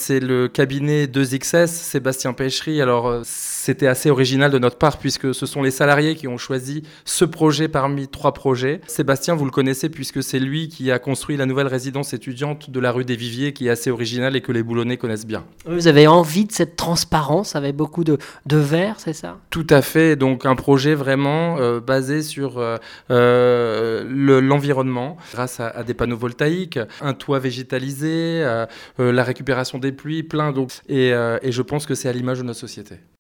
c'est le cabinet 2XS, Sébastien Pêchery. Alors, c'était assez original de notre part puisque ce sont les salariés qui ont choisi ce projet parmi 3 projets. Sébastien, vous le connaissez puisque c'est lui qui a construit la nouvelle résidence étudiante de la rue des Viviers qui est assez originale et que les Boulonnais connaissent bien. Vous avez envie de cette transparence avec beaucoup de verre, c'est ça? Tout à fait, donc un projet vraiment basé sur l'environnement grâce à des panneaux voltaïques, un toit végétalisé, la récupération des pluies, plein d'eau. Et je pense que c'est à l'image de notre société.